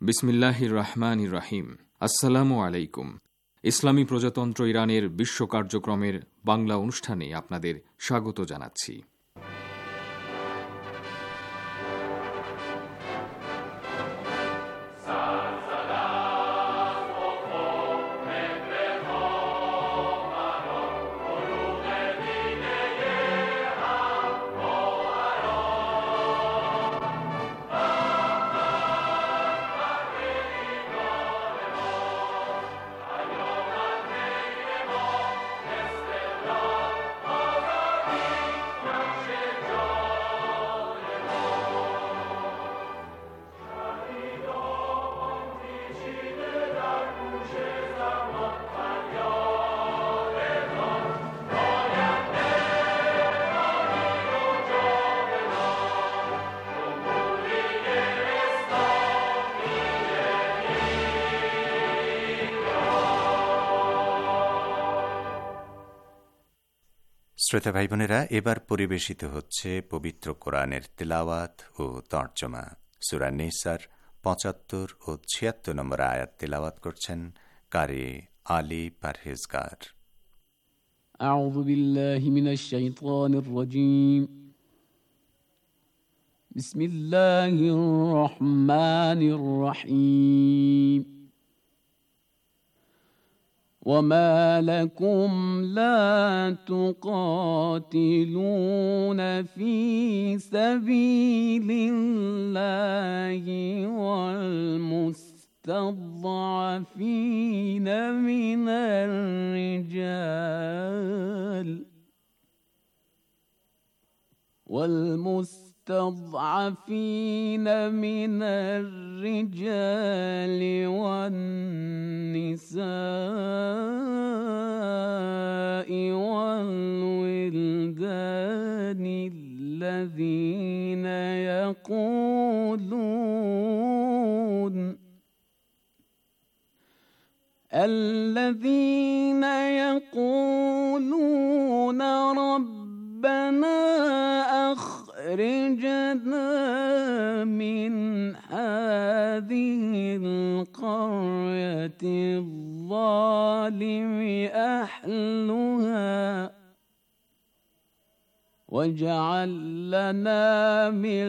বিসমিল্লাহির রহমানির রহিম। আসসালামু আলাইকুম। ইসলামী প্রজাতন্ত্র ইরানের বিশ্ব কার্যক্রমের বাংলা অনুষ্ঠানে আপনাদের স্বাগত জানাচ্ছি। শ্রোতা ভাই বোনেরা, এবার পরিবেশিত হচ্ছে পবিত্র কোরআনের তেলাওয়াত ও তর্জমা। সূরা নিসার ৭৫ ও ৭৬ নম্বর আয়াত তেলাওয়াত করছেন কারি আলী পারহেজগার। আউযু বিল্লাহি মিনাশ শাইতানির রাজীম। বিসমিল্লাহির রহমানির রহিম। وما لكم لا تقاتلون في سبيل الله والمستضعفين من الرجال والنساء والولدان الذين يقولون ربنا أخرجنا من هذه القرية الظالم أهلها واجعل لنا من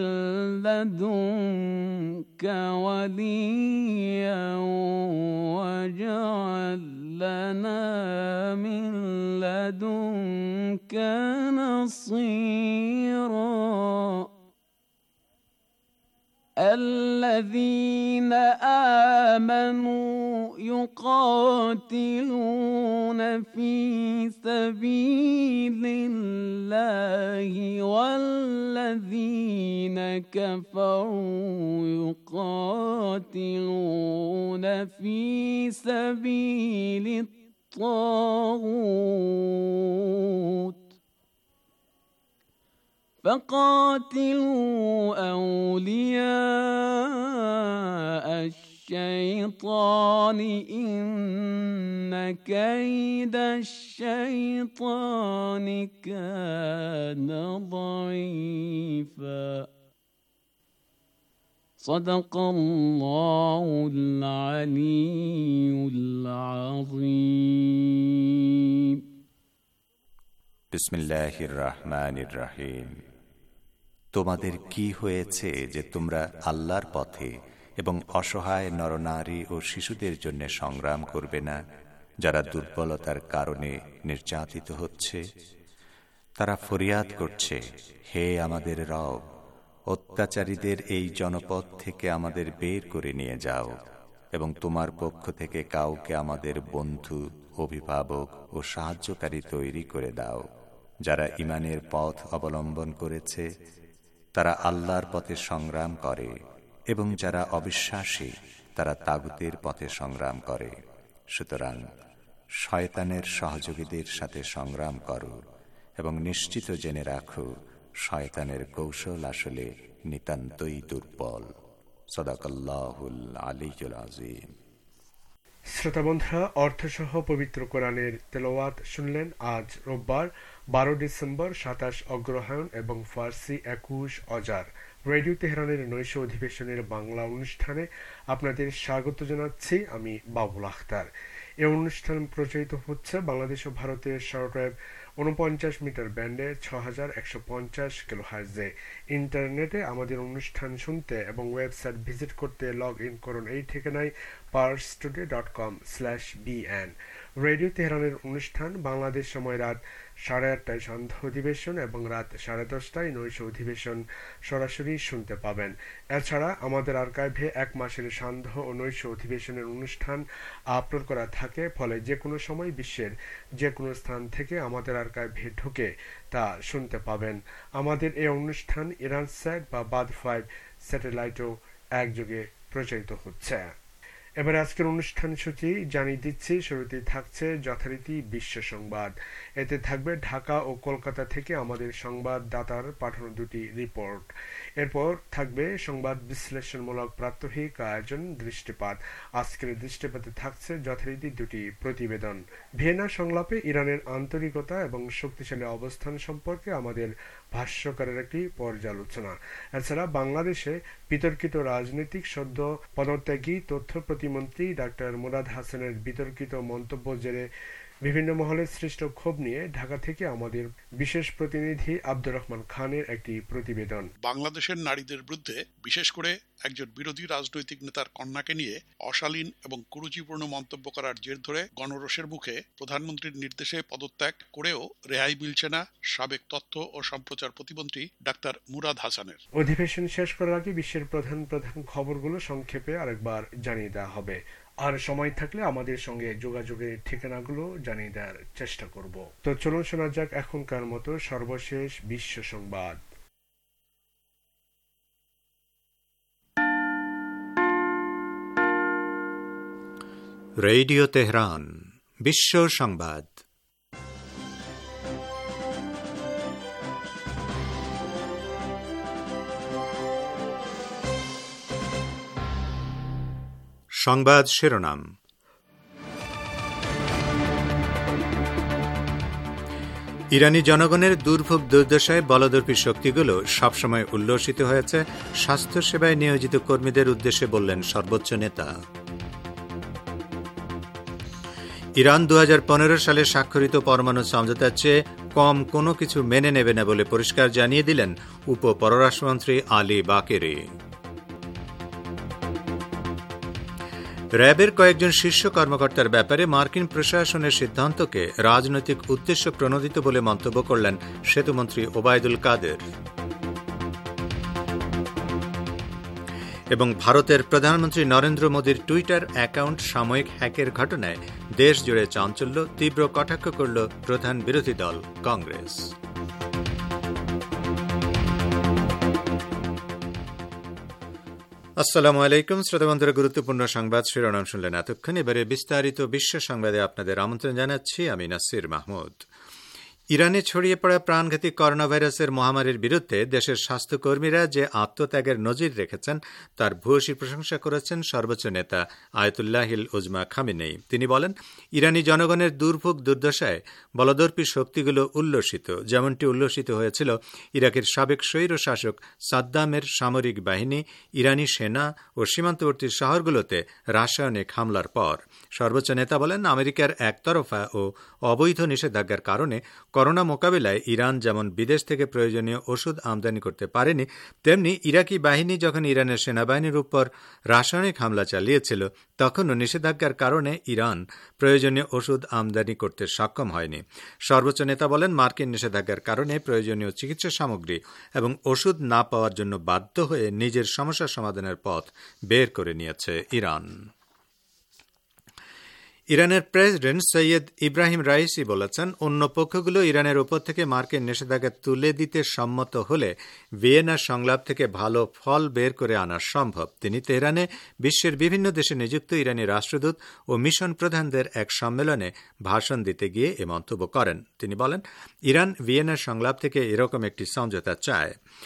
لدنك وليا واجعل لنا من لدنك نصيرا. الذين آمنوا يقاتلون في سبيل الله والذين كفروا يقاتلون في سبيل الطاغوت فقاتلوا أولياء الشيطان إن كيد الشيطان كان ضعيفا. صدق الله العلي العظيم. বিসমিল্লাহির রহমানির রহিম। তোমাদের কি হয়েছে যে তোমরা আল্লাহর পথে এবং অসহায় নরনারী ও শিশুদের জন্য সংগ্রাম করবে না, যারা দুর্বলতার কারণে নির্যাতিত হচ্ছে? তারা ফরিয়াদ করছে, হে আমাদের রব, অত্যাচারীদের এই জনপদ থেকে আমাদের বের করে নিয়ে যাও এবং তোমার পক্ষ থেকে কাউকে আমাদের বন্ধু, অভিভাবক ও সাহায্যকারী তৈরি করে দাও। যারা ঈমানের পথ অবলম্বন করেছে তারা আল্লাহর পথে সংগ্রাম করে, এবং যারা অবিশ্বাসী তারা তাগুতের পথে সংগ্রাম করে। সুতরাং শয়তানের সহযোগীদের সাথে সংগ্রাম করো এবং নিশ্চিত জেনে রাখো, শয়তানের কৌশল আসলে নিতান্তই দুর্বল। সাদাকাল্লাহুল আলিয়্যুল আযীম। শ্রোতা বন্ধুরা, অর্থসহ পবিত্র কোরআনের তেলাওয়াত শুনলেন আজ রোববার 12 ডিসেম্বর 27 অগ্রহায়ণ এবং ফার্সি 21 অজার রেডিও তেহরানের নৈশ অধিবেশনের বাংলা অনুষ্ঠানে আপনাদের স্বাগত জানাচ্ছি আমি বাবুল আখতার। এই অনুষ্ঠান প্রচারিত হচ্ছে বাংলাদেশ ও ভারতের শর্টওয়েভ 49 মিটার ব্যান্ডে 6150 কিলোহার্টজে। ইন্টারনেটে আমাদের অনুষ্ঠান শুনতে এবং ওয়েবসাইট ভিজিট করতে লগ ইন করুন এই ঠিকানায় parstoday.com/bn। রেডিও তেহরানের অনুষ্ঠান বাংলাদেশ সময় রাত 8:30 সান্ধ্য অধিবেশন এবং রাত 10:30 নৈশ অধিবেশন সরাসরি শুনতে পাবেন। এছাড়া আমাদের আর্কাইভে 1 মাসের সান্ধ্য ও নৈশ অধিবেশনের অনুষ্ঠান আপলোড করা থাকে, ফলে যে কোনো সময় বিশ্বের যে কোনো স্থান থেকে আমাদের আর্কাইভে ঢুকে তা শুনতে পাবেন। আমাদের এই অনুষ্ঠান ইরানস্যাট বা বাদ 5 স্যাটেলাইটও একযোগে প্রচারিত হচ্ছে। এবার আজকের অনুষ্ঠান সূচি জানিয়ে দিচ্ছি। শুরুতেই থাকছে যথারীতি বিশ্ব সংবাদ। এতে থাকবে ঢাকা ও কলকাতা থেকে আমাদের সংবাদদাতার পাঠানো দুটি রিপোর্ট। এরপর থাকবে সংবাদ বিশ্লেষণমূলক প্রাত্যহিক আয়োজন দৃষ্টিপাত। আজকের দৃষ্টিপাতে থাকছে যথারীতি দুটি প্রতিবেদন। ভিয়েনা সংলাপে ইরানের আন্তরিকতা এবং শক্তিশালী অবস্থান সম্পর্কে আমাদের ভাষ্যকারের একটি পর্যালোচনা। এছাড়া বাংলাদেশে বিতর্কিত রাজনৈতিক সদ্য পদত্যাগী তথ্য প্রতিমন্ত্রী ডাক্তার মুরাদ হাসানের বিতর্কিত মন্তব্য জেরে বিভিন্ন মহলে সৃষ্ট ক্ষোভ নিয়ে ঢাকা থেকে আমাদের বিশেষ প্রতিনিধি আব্দুর রহমান খানের একটি প্রতিবেদন। বাংলাদেশের নারীদের বিরুদ্ধে বিশেষ করে একজন বিরোধী রাজনৈতিক নেতার কন্যাকে নিয়ে অশালীন এবং কুরুচিপূর্ণ মন্তব্য করার জের ধরে গণরোষের মুখে প্রধানমন্ত্রীর নির্দেশে পদত্যাগ করেও রেহাই মিলছে না সাবেক তথ্য ও সম্প্রচার প্রতিমন্ত্রী ডাক্তার মুরাদ হাসানের। অধিবেশন শেষ করার আগে বিশ্বের প্রধান প্রধান খবরগুলো সংক্ষেপে আরেকবার জানিয়ে দেওয়া হবে। আর সময় থাকলে আমাদের সঙ্গে যোগাযোগের ঠিকানাগুলো জানিয়ে দেওয়ার চেষ্টা করব। তো চলুন শোনা যাক এখনকার মতো সর্বশেষ বিশ্ব সংবাদ। রেডিও তেহরান বিশ্ব সংবাদ। সংবাদ শিরোনাম। ইরানি জনগণের দুর্ভোগ দুর্দশায় বলদর্পী শক্তিগুলো সবসময় উল্লসিত হয়েছে, স্বাস্থ্যসেবায় নিয়োজিত কর্মীদের উদ্দেশ্যে বললেন সর্বোচ্চ নেতা। ইরান 2015 সালে স্বাক্ষরিত পরমাণু সমঝোতার চেয়ে কম কোনো কিছু মেনে নেবে না বলে পরিষ্কার জানিয়ে দিলেন উপ পররাষ্ট্রমন্ত্রী আলী বাকেরি। র্যাবের কয়েকজন শীর্ষ কর্মকর্তার ব্যাপারে মার্কিন প্রশাসনের সিদ্ধান্তকে রাজনৈতিক উদ্দেশ্য প্রণোদিত বলে মন্তব্য করলেন সেতুমন্ত্রী ওবায়দুল কাদের। এবং ভারতের প্রধানমন্ত্রী নরেন্দ্র মোদীর টুইটার অ্যাকাউন্ট সাময়িক হ্যাকের ঘটনায় দেশ জুড়ে চাঞ্চল্য, তীব্র কটাক্ষ করল প্রধান বিরোধী দল কংগ্রেস। আসসালামু আলাইকুম শ্রোতাবন্ধুরা, গুরুত্বপূর্ণ সংবাদ শিরোনাম শুনলেন এতক্ষণ। এবারে বিস্তারিত বিশ্ব সংবাদে আপনাদের আমন্ত্রণ জানাচ্ছি আমি নাসির মাহমুদ। ইরানে ছড়িয়ে পড়া প্রাণঘাতী করোনা ভাইরাসের মহামারীর বিরুদ্ধে দেশের স্বাস্থ্যকর্মীরা যে আত্মত্যাগের নজির রেখেছেন তার ভূয়সী প্রশংসা করেছেন সর্বোচ্চ নেতা আয়াতুল্লাহিল উজমা খামেনেই। তিনি বলেন, ইরানি জনগণের দুর্ভোগ দুর্দশায় বলদর্পী শক্তিগুলো উল্লসিত, যেমনটি উল্লসিত হয়েছিল ইরাকের সাবেক স্বৈর শাসক সাদ্দামের সামরিক বাহিনী, ইরানি সেনা ও সীমান্তবর্তী শহরগুলোতে রাসায়নিক হামলার পর। সর্বোচ্চ নেতা বলেন, আমেরিকার একতরফা ও অবৈধ নিষেধাজ্ঞার কারণে করোনা মোকাবিলায় ইরান যেমন বিদেশ থেকে প্রয়োজনীয় ওষুধ আমদানি করতে পারেনি, তেমনি ইরাকি বাহিনী যখন ইরানের সেনাবাহিনীর উপর রাসায়নিক হামলা চালিয়েছিল তখনও নিষেধাজ্ঞার কারণে ইরান প্রয়োজনীয় ওষুধ আমদানি করতে সক্ষম হয়নি। সর্বোচ্চ নেতা বলেন, মার্কিন নিষেধাজ্ঞার কারণে প্রয়োজনীয় চিকিৎসা সামগ্রী এবং ওষুধ না পাওয়ার জন্য বাধ্য হয়ে নিজের সমস্যা সমাধানের পথ বের করে নিয়েছে ইরান। ইরানের প্রেসিডেন্ট সৈয়দ ইব্রাহিম রাইসি বলেছেন, অন্য পক্ষগুলো ইরানের ওপর থেকে মার্কিন নিষেধাজ্ঞা তুলে দিতে সম্মত হলে ভিয়েনা সংলাপ থেকে ভালো ফল বের করে আনা সম্ভব। তিনি তেহরানে বিশ্বের বিভিন্ন দেশে নিযুক্ত ইরানি রাষ্ট্রদূত ও মিশন প্রধানদের এক সম্মেলনে ভাষণ দিতে গিয়ে এ মন্তব্য করেন। তিনি বলেন, ইরান ভিয়েনা সংলাপ থেকে এরকম একটি সমঝোতা চায়।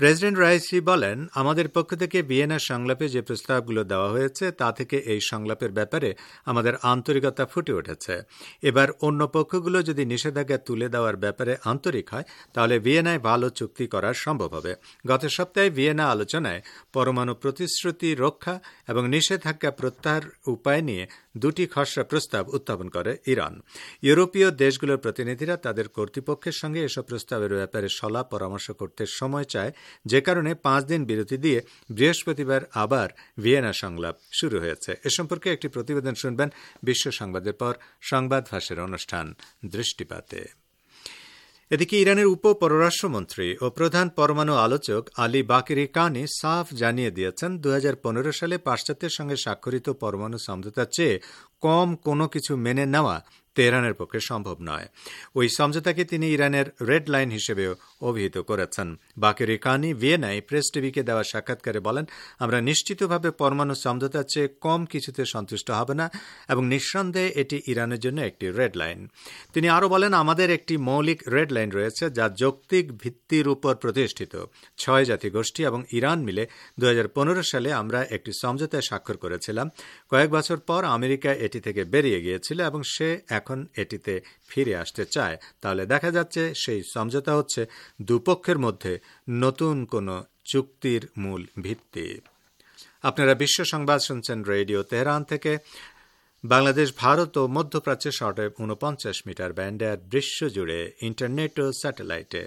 প্রেসিডেন্ট রাইসি বলেন, আমাদের পক্ষ থেকে ভিয়েনা সংলাপে যে প্রস্তাবগুলো দেওয়া হয়েছে তা থেকে এই সংলাপের ব্যাপারে আমাদের আন্তরিকতা ফুটে উঠেছে। এবার অন্য পক্ষগুলো যদি নিষেধাজ্ঞা তুলে দেওয়ার ব্যাপারে আন্তরিক হয় তাহলে ভিয়েনায় ভালো চুক্তি করা সম্ভব হবে। গত সপ্তাহে ভিয়েনা আলোচনায় পরমাণু প্রতিশ্রুতি রক্ষা এবং নিষেধাজ্ঞা প্রত্যাহার উপায় নিয়ে দুটি খসড়া প্রস্তাব উত্থাপন করে ইরান। ইউরোপীয় দেশগুলোর প্রতিনিধিরা তাদের কর্তৃপক্ষের সঙ্গে এসব প্রস্তাবের ব্যাপারে সলাপ পরামর্শ করতে সময় চায়, যে কারণে 5 দিন বিরতি দিয়ে বৃহস্পতিবার আবার ভিয়েনা সংলাপ শুরু হয়েছে। এ সম্পর্কে একটি প্রতিবেদন শুনবেন বিশ্ব সংবাদের পর সংবাদ ভাষের অনুষ্ঠান দৃষ্টিপাতে। এদিকে ইরানের উপ পররাষ্ট্রমন্ত্রী ও প্রধান পরমাণু আলোচক আলী বাকেরি কানি সাফ জানিয়ে দিয়েছেন, 2015 সালে পাশ্চাত্যের সঙ্গে স্বাক্ষরিত পরমাণু সমঝোতার চেয়ে কম কোনো কিছু মেনে নেওয়া তেহরানের পক্ষে সম্ভব নয়। ওই সমঝোতাকে তিনি ইরানের রেড লাইন হিসেবেও অভিহিত করেছেন। বাকেরি কানি ভিয়েনায় প্রেস টিভিকে দেওয়া সাক্ষাৎকারে বলেন, আমরা নিশ্চিতভাবে পরমাণু সমঝোতার চেয়ে কম কিছুতে সন্তুষ্ট হব না এবং নিঃসন্দেহে এটি ইরানের জন্য একটি রেড লাইন। তিনি আরও বলেন, আমাদের একটি মৌলিক রেড লাইন রয়েছে যা যৌক্তিক ভিত্তির উপর প্রতিষ্ঠিত। 6 জাতিগোষ্ঠী এবং ইরান মিলে 2015 সালে আমরা একটি সমঝোতায় স্বাক্ষর করেছিলাম। কয়েক বছর পর আমেরিকা এটি থেকে বেরিয়ে গিয়েছিল এবং সে এখন এটিতে ফিরে আসতে চায়। তাহলে দেখা যাচ্ছে সেই সমঝোতা হচ্ছে দুপক্ষের মধ্যে নতুন কোনো চুক্তির মূল ভিত্তি। আপনারা বিশ্ব সংবাদ শুনছেন রেডিও তেহরান থেকে। বাংলাদেশ, ভারত ও মধ্যপ্রাচ্যে শর্টওয়েভ 49 মিটার ব্যান্ডে আর বিশ্বজুড়ে ইন্টারনেট ও স্যাটেলাইটে।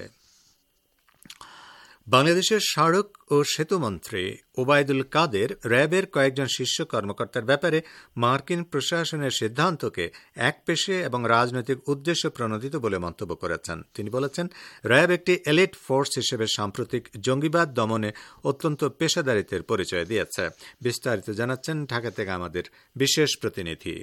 বাংলাদেশের সড়ক ও সেতুমন্ত্রী ওবায়দুল কাদের র্যাবের কয়েকজন শীর্ষ কর্মকর্তার ব্যাপারে মার্কিন প্রশাসনের সিদ্ধান্তকে একপেশে এবং রাজনৈতিক উদ্দেশ্য প্রণোদিত বলে মন্তব্য করেছেন। তিনি বলেছেন, র্যাব একটি এলিট ফোর্স হিসেবে সাম্প্রতিক জঙ্গিবাদ দমনে অত্যন্ত পেশাদারিত্বের পরিচয় দিয়েছে। বিস্তারিত জানাচ্ছেন ঢাকা থেকে আমাদের বিশেষ প্রতিনিধি।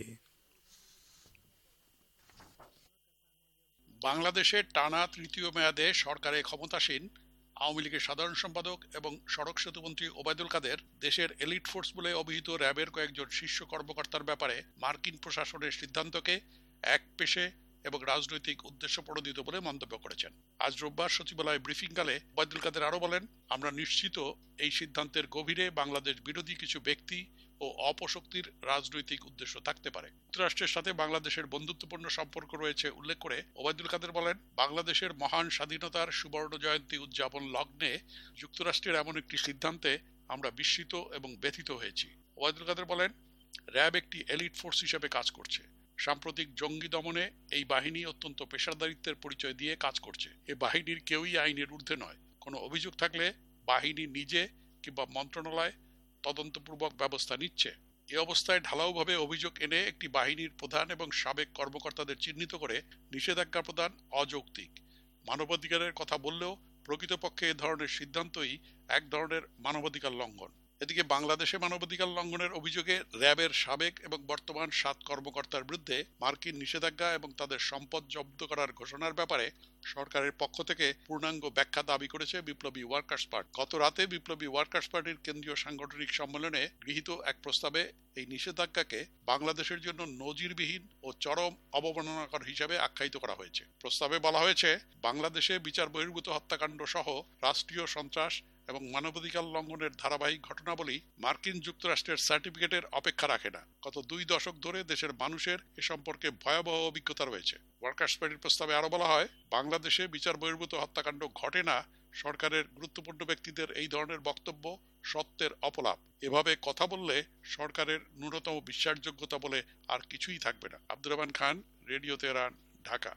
বাংলাদেশের টানা তৃতীয় মেয়াদে সরকারে ক্ষমতাসীন আওয়ামী লীগের সাধারণ সম্পাদক এবং সড়ক সেতুমন্ত্রী ওবায়দুল কাদের দেশের এলিট ফোর্স বলে অভিহিত র্যাবের কয়েকজন শীর্ষ কর্মকর্তার ব্যাপারে মার্কিন প্রশাসনের সিদ্ধান্তকে একপেশে এবং রাজনৈতিক উদ্দেশ্য প্রণোদিত বলে মন্তব্য করেছেন। আজ রোববার সচিবালয়ে ব্রিফিংকালে ওবায়দুল কাদের আরও বলেন, আমরা নিশ্চিত এই সিদ্ধান্তের গভীরে বাংলাদেশ বিরোধী কিছু ব্যক্তি ও অপশক্তির রাজনৈতিক উদ্দেশ্য থাকতে পারে। যুক্তরাষ্ট্রের সাথে বাংলাদেশের বন্ধুত্বপূর্ণ সম্পর্ক রয়েছে উল্লেখ করে ওবায়দুল কাদের বলেন, বাংলাদেশের মহান স্বাধীনতার সুবর্ণ জয়ন্তী উদযাপন লগ্নে যুক্তরাষ্ট্রের এমন একটি সিদ্ধান্তে আমরা বিস্মিত এবং ব্যথিত হয়েছি। ওবায়দুল কাদের বলেন, র্যাব একটি এলিট ফোর্স হিসেবে কাজ করছে। সাম্প্রতিক জঙ্গি দমনে এই বাহিনী অত্যন্ত পেশাদারিত্বের পরিচয় দিয়ে কাজ করছে। এ বাহিনীর কেউই আইনের ঊর্ধ্বে নয়। কোনো অভিযোগ থাকলে বাহিনী নিজে কিংবা মন্ত্রণালয় তদন্তপূর্বক ব্যবস্থা নিচ্ছে। এ অবস্থায় ঢালাওভাবে অভিযোগ এনে একটি বাহিনীর প্রধান এবং সাবেক কর্মকর্তাদের চিহ্নিত করে নিষেধাজ্ঞা প্রদান অযৌক্তিক। মানবাধিকারের কথা বললেও প্রকৃতপক্ষে এ ধরনের সিদ্ধান্তই এক ধরনের মানবাধিকার লঙ্ঘন। এদিকে বাংলাদেশে মানবাধিকার লঙ্ঘনের অভিযোগে র্যাবের সাবেক এবং বর্তমান 7 কর্মকর্তার বিরুদ্ধে মার্কিন নিষেধাজ্ঞা এবং তাদের সম্পদ জব্দ করার ঘোষণার ব্যাপারে সরকারের পক্ষ থেকে পূর্ণাঙ্গ ব্যাখ্যা দাবি করেছে বিপ্লবী ওয়ার্কার্স পার্টি। গত রাতে বিপ্লবী ওয়ার্কার্স পার্টির কেন্দ্রীয় সাংগঠনিক সম্মেলনে গৃহীত এক প্রস্তাবে এই নিষেধাজ্ঞাকে বাংলাদেশের জন্য নজিরবিহীন ও চরম অবমাননাকর হিসাবে আখ্যায়িত করা হয়েছে। প্রস্তাবে বলা হয়েছে, বাংলাদেশে বিচার বহির্ভূত হত্যাকাণ্ড সহ রাষ্ট্রীয় সন্ত্রাস এবং মানবাধিকার লঙ্ঘনের ধারাবাহিক ঘটনাবলী মার্কিন যুক্তরাষ্ট্রের সার্টিফিকেটের অপেক্ষা রাখে না। গত 2 দশক ধরে দেশের মানুষের এ সম্পর্কে ভয়াবহ অভিজ্ঞতা রয়েছে। ওয়ার্কার্স পার্টির প্রস্তাবে আরো বলা হয়, বাংলাদেশে বিচার বহির্ভূত হত্যাকাণ্ড ঘটে না। সরকারের গুরুত্বপূর্ণ ব্যক্তিদের এই ধরনের বক্তব্য সত্যের অপলাপ। এভাবে কথা বললে সরকারের ন্যূনতম বিশ্বাসযোগ্যতা বলে আর কিছুই থাকবে না। Abdur Rahman Khan, radio Tehran, Dhaka.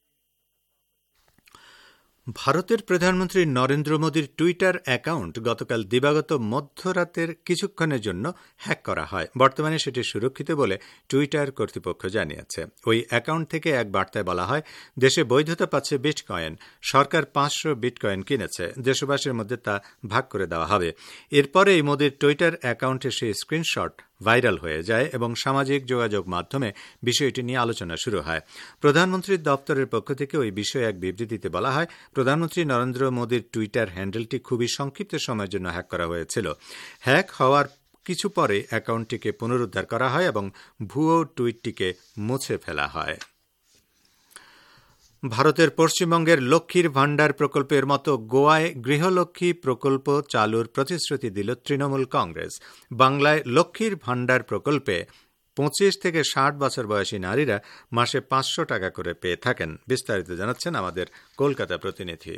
ভারতের প্রধানমন্ত্রী নরেন্দ্র মোদীর টুইটার অ্যাকাউন্ট গতকাল দিবাগত মধ্যরাতের কিছুক্ষণের জন্য হ্যাক করা হয়। বর্তমানে সেটি সুরক্ষিত বলে টুইটার কর্তৃপক্ষ জানিয়েছে। ওই অ্যাকাউন্ট থেকে এক বার্তায় বলা হয়, দেশে বৈধতা পাচ্ছে বিটকয়েন। সরকার 500 বিটকয়েন কিনেছে। দেশবাসীর মধ্যে তা ভাগ করে দেওয়া হবে। এরপরে এই মোদীর টুইটার অ্যাকাউন্টে সেই স্ক্রিনশট ভাইরাল হয়ে যায় এবং সামাজিক যোগাযোগ মাধ্যমে বিষয়টি নিয়ে আলোচনা শুরু হয়। প্রধানমন্ত্রীর দপ্তরের পক্ষ থেকে ওই বিষয়ে এক বিবৃতিতে বলা হয়, প্রধানমন্ত্রী নরেন্দ্র মোদীর টুইটার হ্যান্ডেলটি খুবই সংক্ষিপ্ত সময়ের জন্য হ্যাক করা হয়েছিল। হ্যাক হওয়ার কিছু পরে অ্যাকাউন্টটিকে পুনরুদ্ধার করা হয় এবং ভুয়ো টুইটটিকে মুছে ফেলা হয়। ভারতের পশ্চিমবঙ্গের লক্ষ্মীর ভাণ্ডার প্রকল্পের মতো গোয়ায় গৃহলক্ষ্মী প্রকল্প চালুর প্রতিশ্রুতি দিল তৃণমূল কংগ্রেস। বাংলায় লক্ষ্মীর ভাণ্ডার প্রকল্পে 25 থেকে 60 বছর বয়সী নারীরা মাসে 500 টাকা করে পেয়ে থাকেন। বিস্তারিত জানাচ্ছেন আমাদের কলকাতা প্রতিনিধি।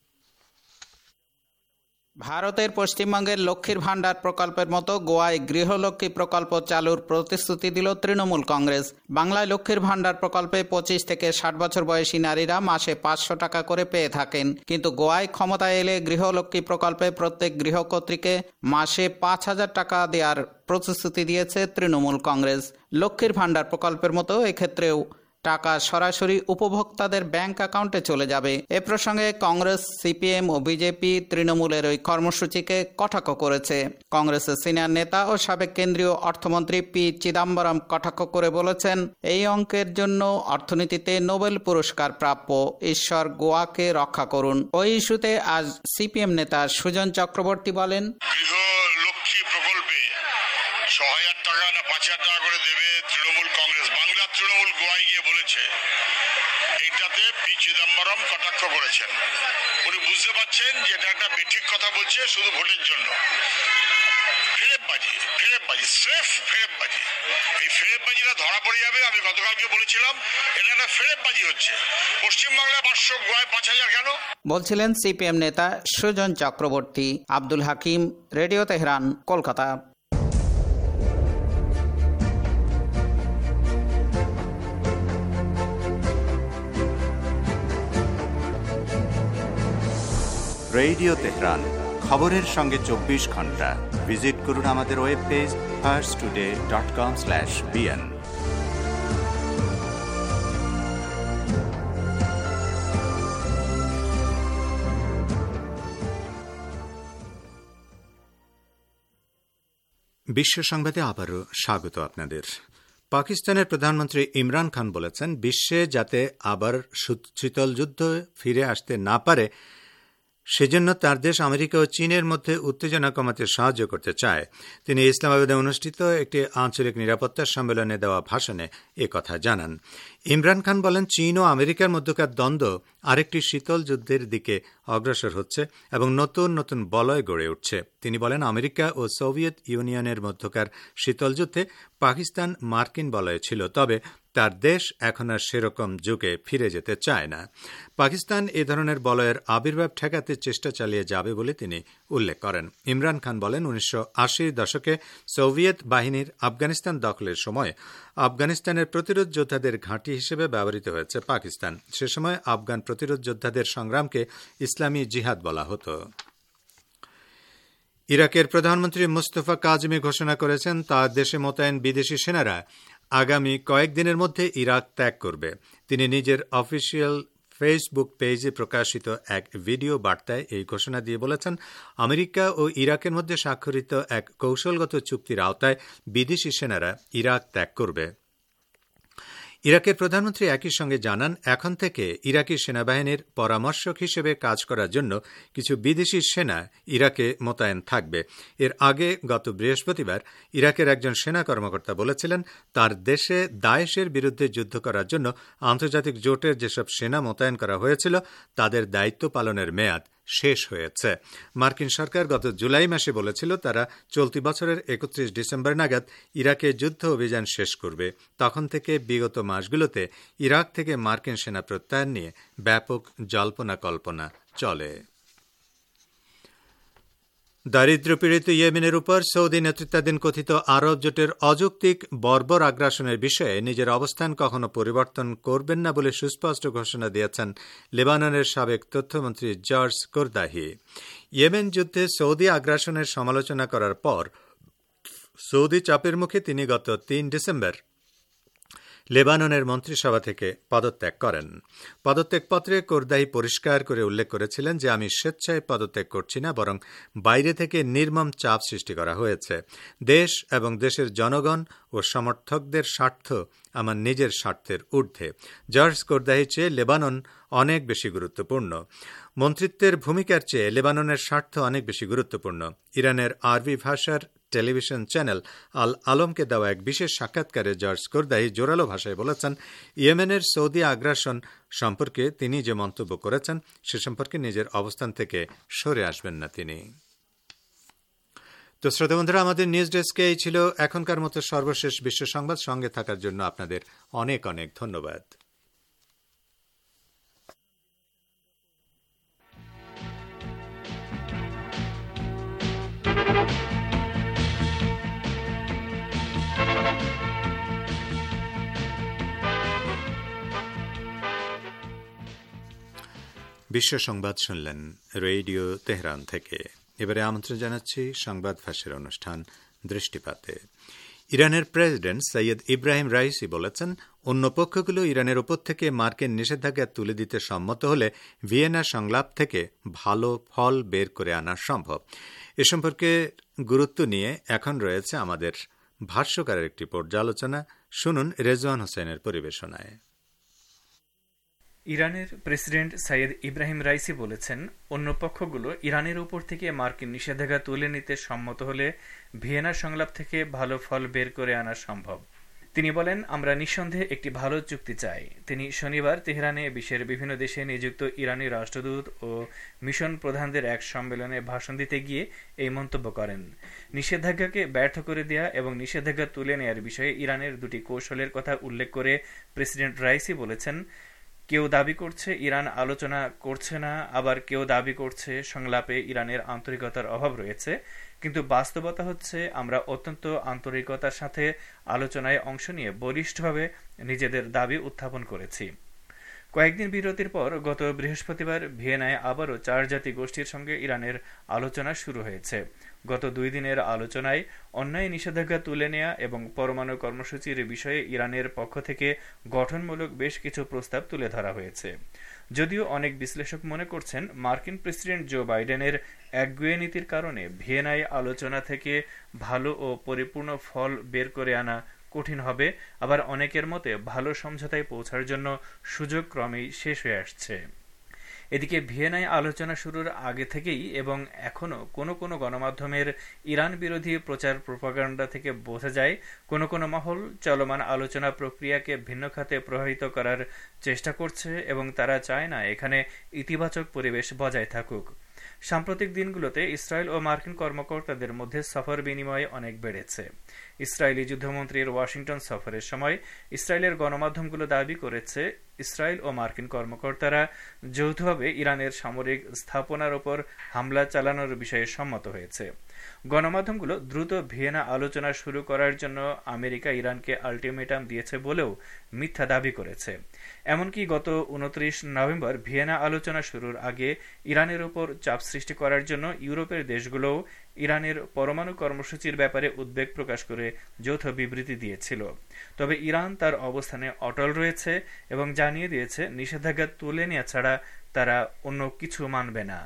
ভারতের পশ্চিমবঙ্গের লক্ষ্মীর ভাণ্ডার প্রকল্পের মতো গোয়ায় গৃহলক্ষ্মী প্রকল্প চালুর প্রতিশ্রুতি দিল তৃণমূল কংগ্রেস। বাংলায় লক্ষ্মীর ভাণ্ডার প্রকল্পে 25 থেকে 60 বছর বয়সী নারীরা মাসে 500 টাকা করে পেয়ে থাকেন, কিন্তু গোয়ায় ক্ষমতায় এলে গৃহলক্ষ্মী প্রকল্পে প্রত্যেক গৃহকর্ত্রীকে মাসে 5,000 টাকা দেওয়ার প্রতিশ্রুতি দিয়েছে তৃণমূল কংগ্রেস। লক্ষ্মীর ভাণ্ডার প্রকল্পের মতো এক্ষেত্রেও টাকা সরাসরি উপভোক্তাদের ব্যাংক অ্যাকাউন্টে চলে যাবে। এ প্রসঙ্গে কংগ্রেস, সিপিএম ও বিজেপি তৃণমূলের ওই কর্মসূচিকে কটাক্ষ করেছে। কংগ্রেসের সিনিয়র নেতা ও সাবেক কেন্দ্রীয় অর্থমন্ত্রী পি চিদাম্বরম কটাক্ষ করে বলেছেন, এই অঙ্কের জন্য অর্থনীতিতে নোবেল পুরস্কার প্রাপ্য। ঈশ্বর গোয়াকে রক্ষা করুন। ওই ইস্যুতে আজ সিপিএম নেতা সুজন চক্রবর্তী বলেন, গৃহলক্ষ্মী প্রকল্পে 6,000 টাকা না 5,000 টাকা করে দেবে তৃণমূল কংগ্রেস। বাংলার তৃণমূল গোয়ায় গিয়ে বলেছে, এইটাতে পি চিদাম্বরম কটাক্ষ করেছেন। উনি বুঝতে পারছেন যে এটা একটা বেঠিক কথা বলছে শুধু ভোটের জন্য। ফেরেববাজি, স্রেফ ফেরেববাজি। এই ফেরেববাজিটা ধরা পড়ে যাবে। আমি গতকালকে বলেছিলাম এটা একটা ফেরেববাজি হচ্ছে। পশ্চিমবাংলায় 500, গোয়ায় 5,000 কেন? বলছিলেন সিপিএম নেতা Sujan Chakraborty. Abdul Hakim, radio Tehran, Kolkata. Radio Tehran, খবরের সঙ্গে 24 ঘন্টা। ভিজিট করুন আমাদের ওয়েব পেজ farstoday.com/bn। বিশ্ব সংবাদে আবারও স্বাগত আপনাদের। পাকিস্তানের প্রধানমন্ত্রী ইমরান খান বলেছেন, বিশ্বে যাতে আবার শীতল যুদ্ধ ফিরে আসতে না পারে সেজন্য তার দেশ আমেরিকা ও চীনের মধ্যে উত্তেজনা কমাতে সাহায্য করতে চায়। তিনি ইসলামাবাদে অনুষ্ঠিত একটি আঞ্চলিক নিরাপত্তা সম্মেলনে দেওয়া ভাষণে কথা জানান। ইমরান খান বলেন, চীন ও আমেরিকার মধ্যকার দ্বন্দ্ব আরেকটি শীতল যুদ্ধের দিকে অগ্রসর হচ্ছে এবং নতুন নতুন বলয় গড়ে উঠছে। তিনি বলেন, আমেরিকা ও সোভিয়েত ইউনিয়নের মধ্যকার শীতল যুদ্ধে পাকিস্তান মার্কিন বলয়ে ছিল, তবে তার দেশ এখন আর সেরকম যুগে ফিরে যেতে চায় না। পাকিস্তান এ ধরনের বলয়ের আবির্ভাব ঠেকাতে চেষ্টা চালিয়ে যাবে বলে তিনি উল্লেখ করেন। ইমরান খান বলেন, 1980 দশকে সোভিয়েত বাহিনীর আফগানিস্তান দখলের সময় আফগানিস্তানের প্রতিরোধ যোদ্ধাদের ঘাঁটি হিসেবে ব্যবহৃত হয়েছে পাকিস্তান। সে সময় আফগান প্রতিরোধ যোদ্ধাদের সংগ্রামকে ইসলামী জিহাদ বলা হতো। ইরাকের প্রধানমন্ত্রী মুস্তফা কাজমি ঘোষণা করেছেন, তার দেশে মোতায়েন বিদেশি সেনারা আগামী কয়েকদিনের মধ্যে ইরাক ত্যাগ করবে। তিনি নিজের অফিসিয়াল ফেসবুক পেজে প্রকাশিত এক ভিডিও বার্তায় এই ঘোষণা দিয়ে বলেছেন, আমেরিকা ও ইরাকের মধ্যে স্বাক্ষরিত এক কৌশলগত চুক্তির আওতায় বিদেশি সেনারা ইরাক ত্যাগ করবে। ইরাকের প্রধানমন্ত্রী একই সঙ্গে জানান, এখন থেকে ইরাকি সেনাবাহিনীর পরামর্শক হিসেবে কাজ করার জন্য কিছু বিদেশি সেনা ইরাকে মোতায়েন থাকবে। এর আগে গত বৃহস্পতিবার ইরাকের একজন সেনা কর্মকর্তা বলেছিলেন, তার দেশে দায়েশের বিরুদ্ধে যুদ্ধ করার জন্য আন্তর্জাতিক জোটের যেসব সেনা মোতায়েন করা হয়েছিল তাদের দায়িত্ব পালনের মেয়াদ শেষ হয়েছে। মার্কিন সরকার গত জুলাই মাসে বলেছিল, তারা চলতি বছরের 31 ডিসেম্বর নাগাদ ইরাকে যুদ্ধ অভিযান শেষ করবে। তখন থেকে বিগত মাসগুলোতে ইরাক থেকে মার্কিন সেনা প্রত্যাহার নিয়ে ব্যাপক জল্পনা কল্পনা চলে। দারিদ্র্যপীড়িত ইয়েমেনের উপর সৌদি নেতৃত্বাধীন কথিত আরব জোটের অযৌক্তিক বর্বর আগ্রাসনের বিষয়ে নিজের অবস্থান কখনো পরিবর্তন করবেন না বলে সুস্পষ্ট ঘোষণা দিয়েছেন লেবাননের সাবেক তথ্যমন্ত্রী জর্জ কোরদাহি। ইয়েমেন যুদ্ধে সৌদি আগ্রাসনের সমালোচনা করার পর সৌদি চাপের মুখে তিনি গত 3 ডিসেম্বর লেবাননের মন্ত্রিসভা থেকে পদত্যাগ করেন। পদত্যাগপত্রে কোরদাহি পরিষ্কার করে উল্লেখ করেছিলেন যে, আমি স্বেচ্ছায় পদত্যাগ করছি না, বরং বাইরে থেকে নির্মম চাপ সৃষ্টি করা হয়েছে। দেশ এবং দেশের জনগণ ও সমর্থকদের স্বার্থ আমার নিজের স্বার্থের ঊর্ধ্বে। জর্জ কোরদাহি চেয়ে লেবানন অনেক বেশি গুরুত্বপূর্ণ। মন্ত্রিত্বের ভূমিকার চেয়ে লেবাননের স্বার্থ অনেক বেশি গুরুত্বপূর্ণ। ইরানের আরবি ভাষার টেলিভিশন চ্যানেল আল আলমকে দেওয়া এক বিশেষ সাক্ষাৎকারে জর্জ কোরদাই জোরালো ভাষায় বলেছেন, ইয়েমেনের সৌদি আগ্রাসন সম্পর্কে তিনি যে মন্তব্য করেছেন সে সম্পর্কে নিজের অবস্থান থেকে সরে আসবেন না তিনি। তো শ্রোতা বন্ধুরা, আমাদের নিউজ ডেস্কে এই ছিল এখনকার মতো সর্বশেষ বিশ্ব সংবাদ। সঙ্গে থাকার জন্য আপনাদের অনেক অনেক ধন্যবাদ। বিশ্ব সংবাদ শুনলেন রেডিও তেহরান থেকে। এবারে আমন্ত্রণ জানাচ্ছি সংবাদ ফাঁসের অনুষ্ঠান দৃষ্টিপাতে। ইরানের প্রেসিডেন্ট সৈয়দ ইব্রাহিম রাইসি বলেছেন, অন্য পক্ষগুলো ইরানের ওপর থেকে মার্কিন নিষেধাজ্ঞা তুলে দিতে সম্মত হলে ভিয়েনা সংলাপ থেকে ভালো ফল বের করে আনা সম্ভব। এ সম্পর্কে গুরুত্ব নিয়ে এখন রয়েছে আমাদের ভাষ্যকারের একটি পর্যালোচনা। শুনুন রেজওয়ান হোসেনের পরিবেশনায়। ইরানের প্রেসিডেন্ট সৈয়দ ইব্রাহিম রাইসি বলেছেন, অন্য পক্ষগুলো ইরানের উপর থেকে মার্কিন নিষেধাজ্ঞা তুলে নিতে সম্মত হলে ভিয়েনা সংলাপ থেকে ভালো ফল বের করে আনা সম্ভব। তিনি বলেন, আমরা নিঃসন্দেহে একটি ভালো চুক্তি চাই। তিনি শনিবার তেহরানে বিশ্বের বিভিন্ন দেশে নিযুক্ত ইরানি রাষ্ট্রদূত ও মিশন প্রধানদের এক সম্মেলনে ভাষণ দিতে গিয়ে এই মন্তব্য করেন। নিষেধাজ্ঞাকে ব্যর্থ করে দেয়া এবং নিষেধাজ্ঞা তুলে নেয়ার বিষয়ে ইরানের দুটি কৌশলের কথা উল্লেখ করে প্রেসিডেন্ট রাইসি বলেছেন, কেউ দাবি করছে ইরান আলোচনা করছে না, আবার কেউ দাবি করছে সংলাপে ইরানের আন্তরিকতার অভাব রয়েছে, কিন্তু বাস্তবতা হচ্ছে আমরা অত্যন্ত আন্তরিকতার সাথে আলোচনায় অংশ নিয়ে বলিষ্ঠভাবে নিজেদের দাবি উত্থাপন করেছি। কয়েকদিন বিরতির পর গত বৃহস্পতিবার ভিয়েনায় আবারও 4 জাতি গোষ্ঠীর সঙ্গে ইরানের আলোচনা শুরু হয়েছে। গত 2 দিনের আলোচনায় অন্যায় নিষেধাজ্ঞা তুলে নেয়া এবং পরমাণু কর্মসূচির বিষয়ে ইরানের পক্ষ থেকে গঠনমূলক বেশ কিছু প্রস্তাব তুলে ধরা হয়েছে। যদিও অনেক বিশ্লেষক মনে করছেন মার্কিন প্রেসিডেন্ট জো বাইডেনের একগুঁয়ে নীতির কারণে ভিয়েনায় আলোচনা থেকে ভালো ও পরিপূর্ণ ফল বের করে আনা কঠিন হবে, আবার অনেকের মতে ভালো সমঝোতায় পৌঁছার জন্য সুযোগ ক্রমেই শেষ হয়ে আসছে। এদিকে ভিয়েনায় আলোচনা শুরুর আগে থেকেই এবং এখনো কোনো কোনো গণমাধ্যমের ইরান বিরোধী প্রচার প্রোপাগান্ডা থেকে বোঝা যায় কোনো কোনো মহল চলমান আলোচনা প্রক্রিয়াকে ভিন্ন খাতে প্রভাবিত করার চেষ্টা করছে এবং তারা চায় না এখানে ইতিবাচক পরিবেশ বজায় থাকুক। সাম্প্রতিক দিনগুলোতে ইসরায়েল ও মার্কিন কর্মকর্তাদের মধ্যে সফর বিনিময় অনেক বেড়েছে। ইসরায়েলি যুদ্ধমন্ত্রীর ওয়াশিংটন সফরের সময় ইসরায়েলের গণমাধ্যমগুলো দাবি করেছে ইসরায়েল ও মার্কিন কর্মকর্তারা যৌথভাবে ইরানের সামরিক স্থাপনার উপর হামলা চালানোর বিষয়ে সম্মত হয়েছে। গণমাধ্যমগুলো দ্রুত ভিয়েনা আলোচনা শুরু করার জন্য আমেরিকা ইরানকে আলটিমেটাম দিয়েছে বলেও মিথ্যা দাবি করেছে। এমনকি গত 29 নভেম্বর ভিয়েনা আলোচনা শুরুর আগে ইরানের উপর চাপ সৃষ্টি করার জন্য ইউরোপের দেশগুলোও ইরানের পরমাণু কর্মসূচির ব্যাপারে উদ্বেগ প্রকাশ করে যৌথ বিবৃতি দিয়েছিল। তবে ইরান তার অবস্থানে অটল রয়েছে এবং জানিয়ে দিয়েছে নিষেধাজ্ঞা তুলে নেওয়া ছাড়া তারা অন্য কিছু মানবে না।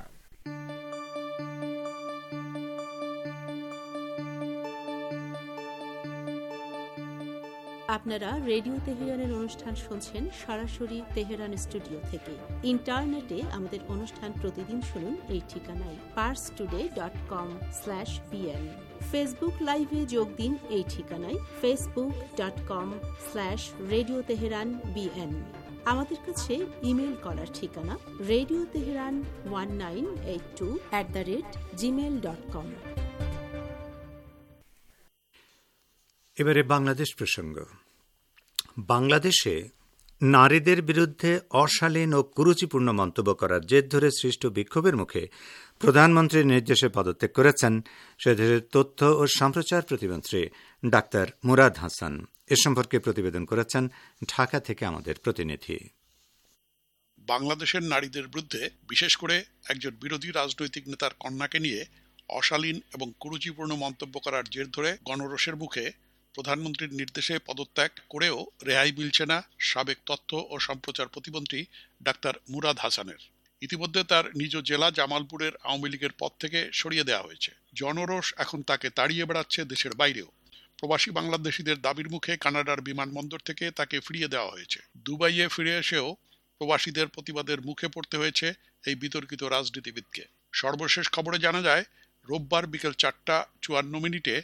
আপনারা রেডিও তেহরানের অনুষ্ঠান শুনছেন সরাসরি তেহরান স্টুডিও থেকে। ইন্টারনেটে আমাদের অনুষ্ঠান প্রতিদিন শুনুন এই ঠিকানায় parstoday.com/pn। ফেসবুক লাইভে যোগ দিন এই ঠিকানায় facebook.com/radio teheran bn। আমাদের কাছে ইমেল করার ঠিকানা radioteheran1982@gmail.com। এবারে বাংলাদেশ প্রসঙ্গ। বাংলাদেশে নারীদের বিরুদ্ধে অশালীন ও কুরুচিপূর্ণ মন্তব্য করার জের ধরে সৃষ্ট বিক্ষোভের মুখে প্রধানমন্ত্রীর নির্দেশে পদত্যাগ করেছেন সে দেশের তথ্য ও সম্প্রচার প্রতিমন্ত্রী ডাক্তার মুরাদ হাসান। এ সম্পর্কে প্রতিবেদন করেছেন ঢাকা থেকে আমাদের প্রতিনিধি। বাংলাদেশের নারীদের বিরুদ্ধে বিশেষ করে একজন বিরোধী রাজনৈতিক নেতার কন্যাকে নিয়ে অশালীন এবং কুরুচিপূর্ণ মন্তব্য করার জের ধরে গণরোষের মুখে প্রধানমন্ত্রীর নির্দেশে পদত্যাগ করেও রেহাই মিলছে না সাবেক তথ্য ও সম্প্রচার প্রতিমন্ত্রী ডাক্তার মুরাদ হাসানের। ইতিমধ্যে তার নিজ জেলা জামালপুরের আওয়ামী লীগের পদ থেকে সরিয়ে দেওয়া হয়েছে। জনরোষ এখন তাকে তাড়িয়ে বেড়াচ্ছে দেশের বাইরেও। প্রবাসী বাংলাদেশিদের দাবির মুখে কানাডার বিমানবন্দর থেকে তাকে ফিরিয়ে দেওয়া হয়েছে। দুবাইয়ে ফিরে এসেও প্রবাসীদের প্রতিবাদের মুখে পড়তে হয়েছে এই বিতর্কিত রাজনীতিবিদকে। সর্বশেষ খবরে জানা যায়, রোববার বিকেল 4টা 54 মিনিটে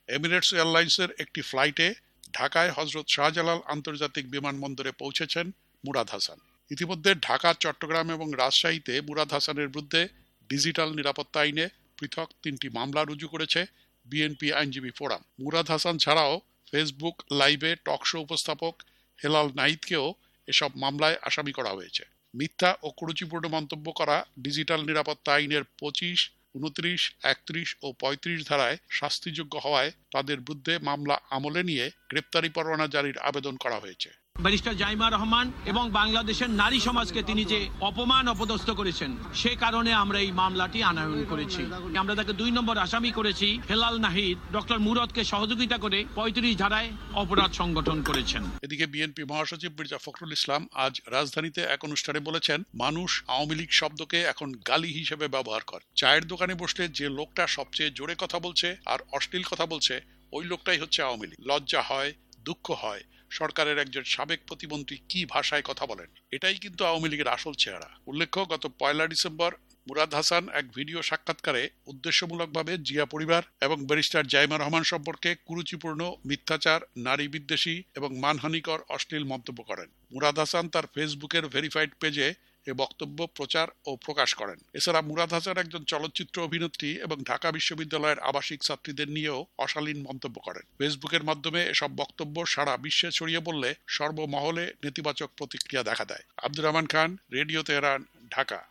এমিরেটস এয়ারলাইন্সের একটি ফ্লাইটে ঢাকায় হযরত শাহজালাল আন্তর্জাতিক বিমানবন্দরে পৌঁছেছেন মুরাদ হাসান। ইতিমধ্যে ঢাকা, চট্টগ্রাম এবং রাজশাহীতে মুরাদ হাসানের বিরুদ্ধে ডিজিটাল নিরাপত্তা আইনে পৃথক 3টি মামলা রুজু করেছে বিএনপি আইনজীবী ফোরাম। মুরাদ হাসান ছাড়াও ফেসবুক লাইভে টকশো উপস্থাপক হেলাল নাহিদকেও এসব মামলায় আসামি করা হয়েছে। মিথ্যা ও কুরুচিপূর্ণ মন্তব্য করা ডিজিটাল নিরাপত্তা আইনের 25, 29, 31 ও 35 ধারায় শাস্তিযোগ্য হওয়ায় তাদের বিরুদ্ধে মামলা আমলে নিয়ে গ্রেপ্তারি পরোয়ানা জারির আবেদন করা হয়েছে। ব্যারিস্টার জাইমা রহমান এবং বাংলাদেশের নারী সমাজকে তিনি যে অপমান অপদস্থ করেছেন, সে কারণে আমরা এই মামলাটি আনয়ন করেছি। আমরা তাকে 2 নম্বর আসামি করেছি। হেলাল নাহিদ ডক্টর মুরাদকে সহযোগিতা করে 35 ধারায় অপরাধ সংগঠন করেছেন। এদিকে বিএনপি মহাসচিব মির্জা ফখরুল ইসলাম আজ রাজধানীতে এক অনুষ্ঠানে বলেছেন, মানুষ আওয়ামী লীগ শব্দকে এখন গালি হিসেবে ব্যবহার করে। চায়ের দোকানে বসলে যে লোকটা সবচেয়ে জোরে কথা বলছে আর অশ্লীল কথা বলছে, ওই লোকটাই হচ্ছে আওয়ামী লীগ। লজ্জা হয়, দুঃখ হয় সরকারের একজন সাবেক প্রতিমন্ত্রী কি ভাষায় কথা বলেন। এটাই কিন্তু আওয়ামী লীগের আসল চেহারা। উল্লেখ্য, গত 1 ডিসেম্বর মুরাদ হাসান এক ভিডিও সাক্ষাৎকারে উদ্দেশ্যমূলকভাবে জিয়া পরিবার এবং ব্যারিস্টার জাইমা রহমান সম্পর্কে কুরুচিপূর্ণ, মিথ্যাচার, নারী বিদ্বেষী এবং মানহানিকর অশ্লীল মন্তব্য করেন। মুরাদ হাসান তার ফেসবুকের ভেরিফাইড পেজে এ বক্তব্য প্রচার ও প্রকাশ করেন। এছাড়া মুরাদ হাসান একজন চলচ্চিত্র অভিনেত্রী এবং ঢাকা বিশ্ববিদ্যালয়ের আবাসিক ছাত্রীদের নিয়েও অশালীন মন্তব্য করেন। ফেসবুকের মাধ্যমে এসব বক্তব্য সারা বিশ্বে ছড়িয়ে পড়লে সর্বমহলে নেতিবাচক প্রতিক্রিয়া দেখা দেয়। Abdur Rahman Khan, radio Tehran, Dhaka.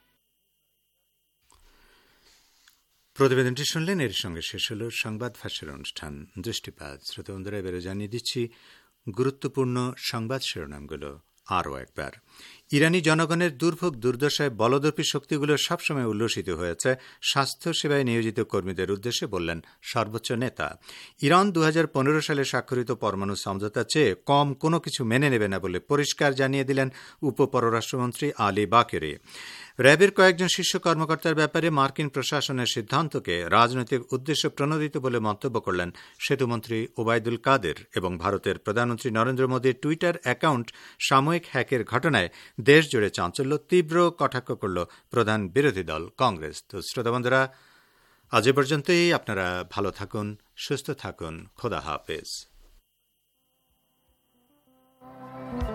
প্রতিবেদনটি শুনলেন। এর সঙ্গে শেষ হল সংবাদ ফাঁসের অনুষ্ঠান দৃষ্টিপাত। শ্রোতা বন্ধুরা, এবারে জানিয়ে দিচ্ছি গুরুত্বপূর্ণ সংবাদ শিরোনামগুলো আরও একবার। ইরানি জনগণের দুর্ভোগ দুর্দশায় বলদর্পী শক্তিগুলো সবসময় উল্লসিত হয়েছে, স্বাস্থ্য সেবায় নিয়োজিত কর্মীদের উদ্দেশ্যে বললেন সর্বোচ্চ নেতা। ইরান 2015 সালে স্বাক্ষরিত পরমাণু সমঝোতা চেয়ে কম কোনো কিছু মেনে নেবে না বলে পরিষ্কার জানিয়ে দিলেন উপপররাষ্ট্রমন্ত্রী আলী বাকেরি। র্যাবের কয়েকজন শীর্ষ কর্মকর্তার ব্যাপারে মার্কিন প্রশাসনের সিদ্ধান্তকে রাজনৈতিক উদ্দেশ্য প্রণোদিত বলে মন্তব্য করলেন সেতুমন্ত্রী ওবায়দুল কাদের। এবং ভারতের প্রধানমন্ত্রী নরেন্দ্র মোদীর টুইটার অ্যাকাউন্ট সাময়িক হ্যাকের ঘটনায় দেশ জুড়ে চাঞ্চল্য, তীব্র কটাক্ষ করল প্রধান বিরোধী দল কংগ্রেস। তো শ্রোতা বন্ধুরা, আজ এ পর্যন্তই। আপনারা ভালো থাকুন, সুস্থ থাকুন। খোদা হাফেজ।